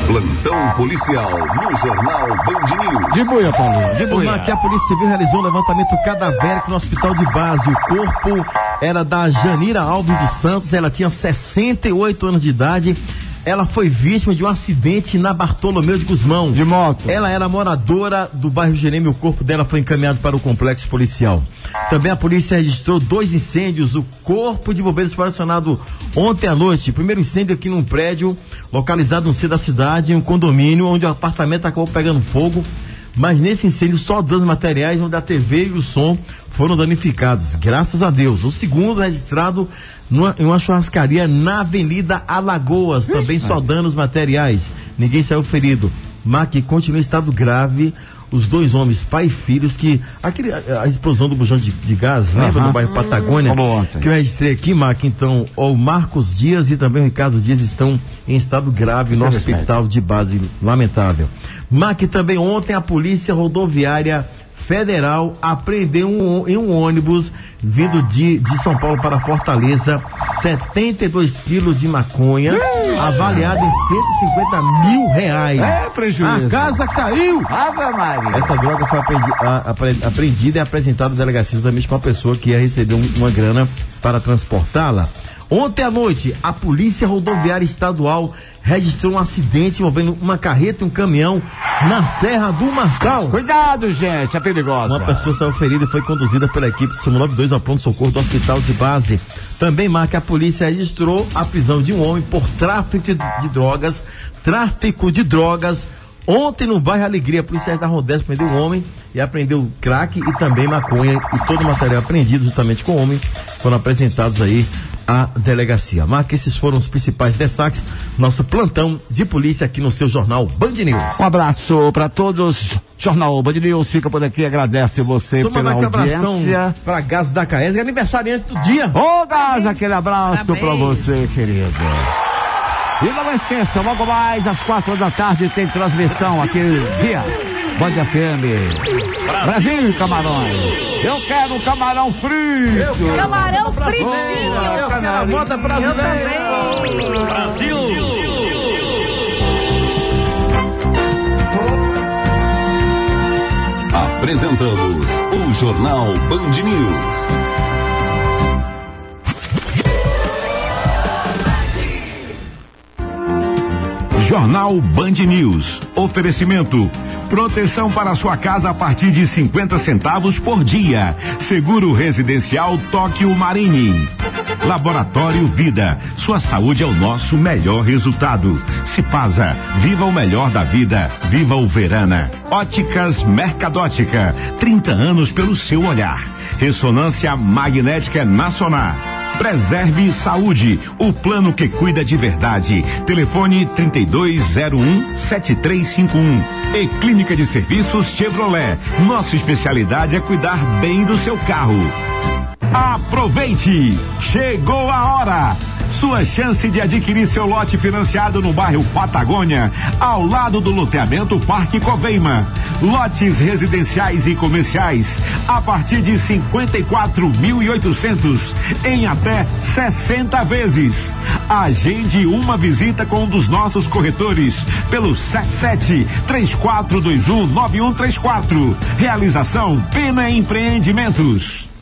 Plantão policial no Jornal Band News. De boia, Paulinho, de boia. Aqui a Polícia Civil realizou um levantamento cadavérico no hospital de base. O corpo era da Janira Alves dos Santos, ela tinha 68 anos de idade. Ela foi vítima de um acidente na Bartolomeu de Guzmão. De moto. Ela era moradora do bairro Jereme. O corpo dela foi encaminhado para o complexo policial. Também a polícia registrou 2 incêndios. O corpo de bombeiros foi acionado ontem à noite. Primeiro incêndio aqui num prédio localizado no centro da cidade, em um condomínio onde o apartamento acabou pegando fogo. Mas nesse incêndio só danos materiais, onde a TV e o som foram danificados, graças a Deus. O segundo registrado em uma churrascaria na Avenida Alagoas, também só danos materiais, ninguém saiu ferido. Mas que continua em estado grave os 2 homens, pai e filhos, que a explosão do bujão de gás, lembra do bairro Patagônia, que eu registrei aqui, Mac. Então, o Marcos Dias e também o Ricardo Dias estão em estado grave no hospital de base, lamentável. Mac, também ontem a Polícia Rodoviária Federal apreendeu em um ônibus vindo de São Paulo para Fortaleza 72 quilos de maconha, avaliado em R$150 mil. É prejuízo. A casa caiu. Ave Maria. Essa droga foi apreendida e apresentada à delegacia justamente com a pessoa que ia receber uma grana para transportá-la. Ontem à noite, a Polícia Rodoviária Estadual registrou um acidente envolvendo uma carreta e um caminhão na Serra do Marçal. Cuidado, gente, é perigosa. Uma pessoa saiu ferida e foi conduzida pela equipe do SAMU 92 ao pronto-socorro do hospital de base. Também, Marca, a polícia registrou a prisão de um homem por tráfico de drogas. Ontem, no bairro Alegria, a polícia da Rodeste prendeu um homem e apreendeu crack e também maconha, e todo o material apreendido justamente com o homem foram apresentados aí à delegacia. Marca, esses foram os principais destaques do nosso plantão de polícia aqui no seu Jornal Band News. Um abraço para todos. Jornal Band News fica por aqui, agradece você pela audiência. Para Gás da Caes, aniversariante do dia. Ô, Gás, aquele abraço para você, querido. E não esqueça, logo mais às 4 da tarde tem transmissão aqui via Band FM. Brasil, camarões. Eu quero camarão frito. Camarão fritinho. Eu quero a moda brasileira. Brasil. Apresentamos o Jornal Band News. Jornal Band News. Oferecimento. Proteção para sua casa a partir de 50 centavos por dia. Seguro residencial Tóquio Marine. Laboratório Vida. Sua saúde é o nosso melhor resultado. Cipasa. Viva o melhor da vida. Viva o Verana. Óticas Mercadótica. 30 anos pelo seu olhar. Ressonância Magnética Nacional. Preserve Saúde, o plano que cuida de verdade. Telefone 3201-7351. E Clínica de Serviços Chevrolet. Nossa especialidade é cuidar bem do seu carro. Aproveite! Chegou a hora! Sua chance de adquirir seu lote financiado no bairro Patagônia, ao lado do loteamento Parque Coveima. Lotes residenciais e comerciais a partir de 54.800 em até 60 vezes. Agende uma visita com um dos nossos corretores pelo 77-3421-9134. Realização Pena Empreendimentos.